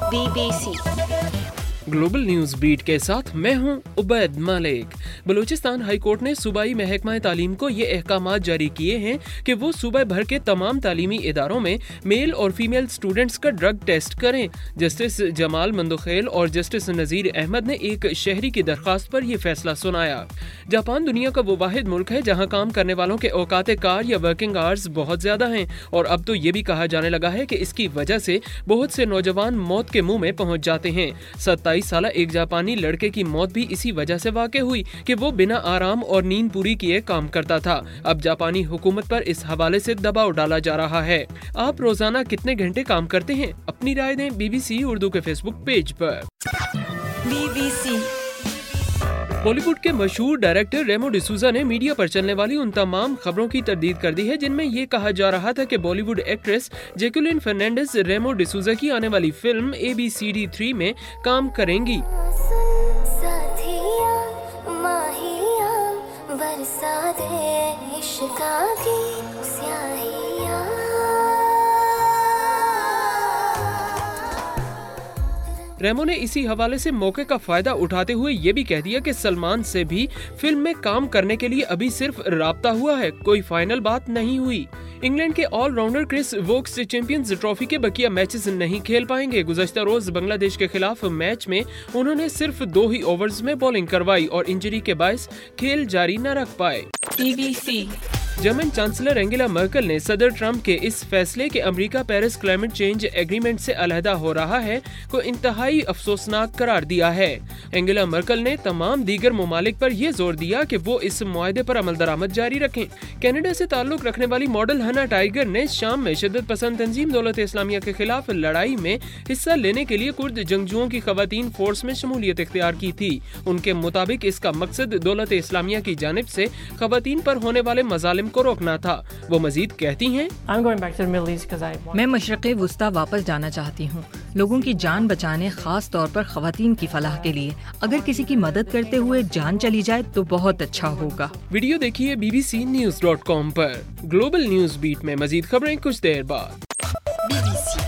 BBC global news beat के साथ मैं हूं उबैद मलिक। बलूचिस्तान हाई कोर्ट ने सूबाई महकमा तालीम को ये अहकामात जारी किए हैं कि वो सूबे भर के तमाम तालीमी इदारों में मेल और फीमेल स्टूडेंट्स का ड्रग टेस्ट करें। जस्टिस जमाल मंदोखेल और जस्टिस नज़ीर अहमद ने एक शहरी की दरख्वास्त पर यह फैसला सुनाया। जापान दुनिया का वो वाहिद मुल्क है जहाँ काम करने वालों के औकात कार या वर्किंग आवर्स बहुत ज्यादा हैं और अब तो ये भी कहा जाने लगा है कि इसकी वजह से बहुत से नौजवान मौत के मुंह में पहुंच जाते हैं। 27 साल एक जापानी लड़के की मौत भी इसी वजह से वाक़ हुई कि वो बिना आराम और नींद पूरी किए काम करता था। अब जापानी हुकूमत पर इस हवाले से दबाव डाला जा रहा है। आप रोजाना कितने घंटे काम करते हैं? अपनी राय दें BBC उर्दू के फेसबुक पेज पर। BBC बॉलीवुड के मशहूर डायरेक्टर रेमो डिसूजा ने मीडिया पर चलने वाली उन तमाम खबरों की तरदीद कर दी है जिनमें ये कहा जा रहा था कि बॉलीवुड एक्ट्रेस जैकुलिन फर्नांडिस रेमो डिसूजा की आने वाली फिल्म ABCD 3 में काम करेंगी। रेमो ने इसी हवाले से मौके का फायदा उठाते हुए ये भी कह दिया कि सलमान से भी फिल्म में काम करने के लिए अभी सिर्फ राब्ता हुआ है, कोई फाइनल बात नहीं हुई। इंग्लैंड के all rounder Chris Woakes Champions Trophy के बकिया मैचेस नहीं खेल पाएंगे। गुज़श्ता रोज बांग्लादेश के खिलाफ मैच में उन्होंने सिर्फ 2 ही ओवर्स में बॉलिंग करवाई और इंजरी के बायस खेल जारी न रख पाए। BBC German chancellor Angela Merkel ने सदर ट्रंप के इस फैसले के America Paris climate change agreement से अलहदा हो रहा है को इंतहाई अफसोसनाक करार दिया है। एंगेला मर्केल ने तमाम दीगर ममालिक पर यह जोर दिया कि वो इस मुआहदे पर अमल दरामद जारी रखें। कनाडा से ताल्लुक रखने वाली मॉडल हना टाइगर ने शाम में शिद्दत पसंद तंजीम दौलत इस्लामिया के खिलाफ लड़ाई में हिस्सा लेने के लिए कुर्द जंगजुओं की खवातीन फोर्स में शमूलियत इख्तियार की थी। उनके मुताबिक इसका मकसद दौलत इस्लामिया की जानिब से खवातीन पर होने वाले मजालिम को रोकना था। वो मजीद कहती हैं, मैं मशरक़े वुस्ता वापस जाना चाहती हूँ, लोगों की जान बचाने, खास तौर पर ख़वातीन की फलाह के लिए। अगर किसी की मदद करते हुए जान चली जाए तो बहुत अच्छा होगा। वीडियो देखिए bbcnews.com पर। ग्लोबल न्यूज बीट में मजीद खबरें कुछ देर बाद। BBC